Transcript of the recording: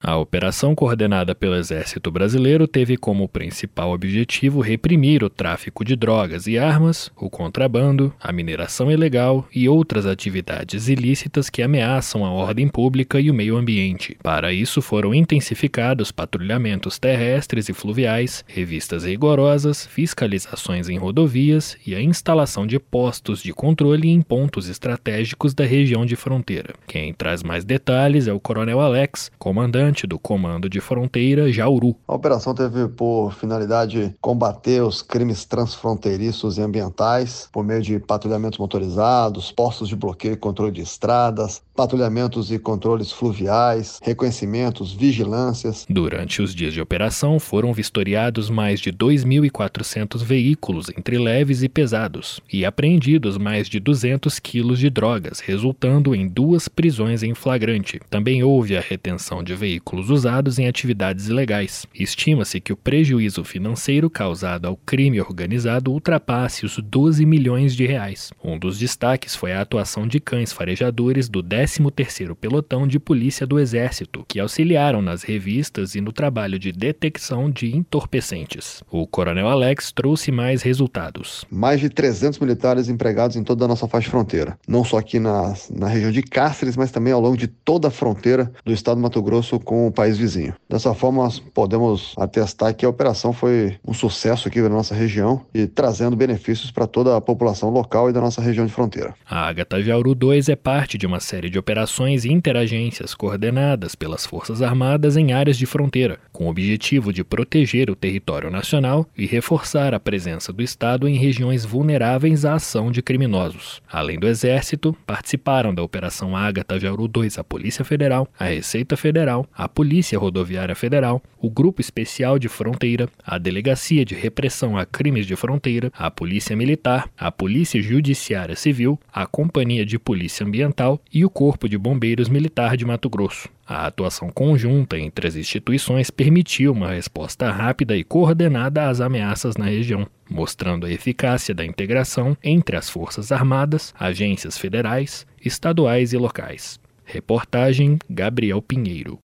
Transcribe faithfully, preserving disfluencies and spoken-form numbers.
A operação coordenada pelo Exército Brasileiro teve como principal objetivo reprimir o tráfico de drogas e armas, o contrabando, a mineração ilegal e outras atividades ilícitas que ameaçam a ordem pública e o meio ambiente. Para isso foram intensificados patrulhamentos terrestres e fluviais, revistas rigorosas, fiscalizações em rodovias e a instalação de postos de controle em pontos estratégicos da região de fronteira. Quem traz mais detalhes é o Coronel Alex, comandante do Comando de Fronteira Jauru. A operação teve por finalidade combater os crimes transfronteiriços e ambientais por meio de patrulhamentos motorizados, postos de bloqueio e controle de estradas, patrulhamentos e controles fluviais, reconhecimentos, vigilâncias. Durante os dias de operação foram vistoriados mais de dois mil e quatrocentos veículos entre leves e pesados e apreendidos mais de duzentos quilos de drogas, resultando em duas prisões em flagrante. Também houve a retenção de veículos usados em atividades ilegais. Estima-se que o prejuízo financeiro causado ao crime organizado ultrapasse os doze milhões de reais. Um dos destaques foi a atuação de cães farejadores do décimo terceiro Pelotão de Polícia do Exército, que auxiliaram nas revistas e no trabalho de detecção de entorpecentes. O Coronel Alex trouxe mais resultados. Mais de trezentos militares empregados em toda a nossa faixa de fronteira, não só aqui na, na região de Cáceres, mas também ao longo de toda a fronteira do estado do Mato Grosso com o país vizinho. Dessa forma, nós podemos atestar que a operação foi um sucesso aqui na nossa região e trazendo benefícios para toda a população local e da nossa região de fronteira. A Ágata Jauru dois é parte de uma série de operações e interagências coordenadas pelas Forças Armadas em áreas de fronteira, com o objetivo de proteger o território nacional e reforçar a presença do Estado em regiões vulneráveis à ação de criminosos. Além do Exército, participaram da Operação Ágata Jauru dois a Polícia Federal, a Receita Federal, a Polícia Rodoviária Federal, o Grupo Especial de Fronteira, a Delegacia de Repressão a Crimes de Fronteira, a Polícia Militar, a Polícia Judiciária Civil, a Companhia de Polícia Ambiental e o Corpo de Bombeiros Militar de Mato Grosso. A atuação conjunta entre as instituições permitiu uma resposta rápida e coordenada às ameaças na região, mostrando a eficácia da integração entre as Forças Armadas, agências federais, estaduais e locais. Reportagem Gabriel Pinheiro.